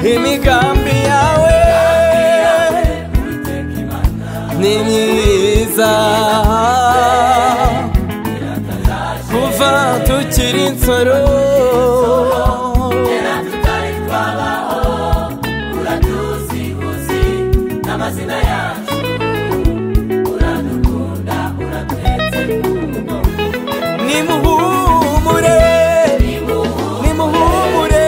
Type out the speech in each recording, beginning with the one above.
imigambi yawe ni myiza kuva tukiri insoro amazina yacu uradukunda uraduhetse nimuhumure nimuhumure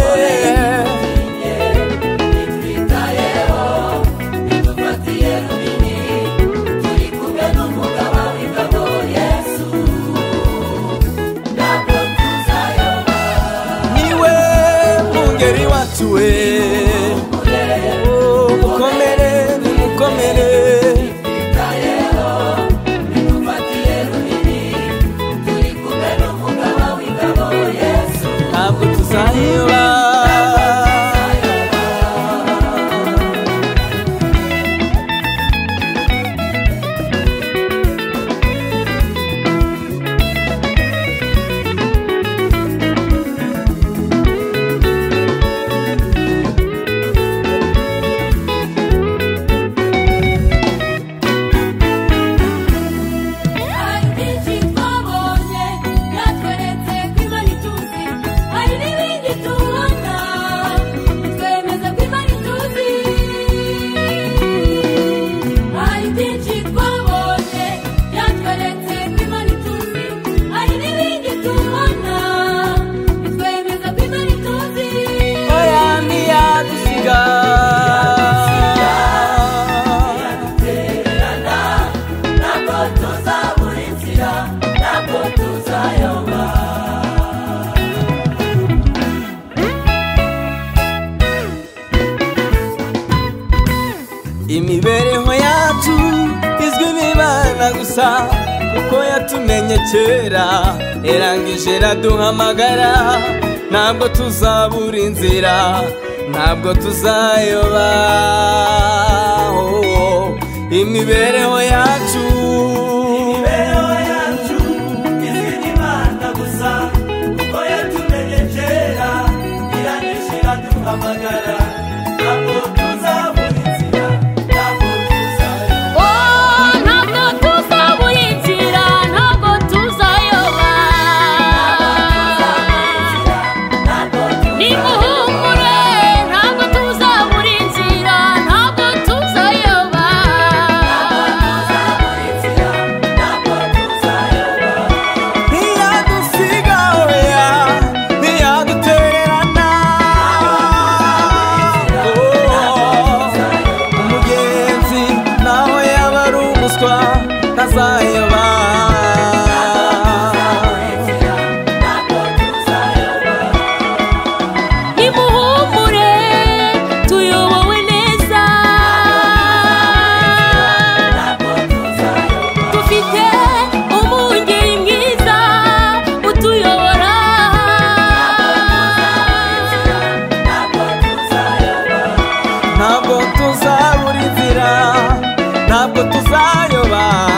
nitwitayeho nidufatiye runini turi kumwe n'umugaba w'ingabo Yesu ntabwo tuzayoba niwe mungeri wacu we imibereho yacu izwi n'Imana gusa kuko yatumenye kera irangije iraduhamagara ntabwo tuzabura inzira ntabwo tuzayoba imibereho yacu izwi n'Imana gusa kuko yatumenye kera irangije iraduhamagara ntabwo tuzabura ntabwo tuzabura inzira ntabwo tuzayoba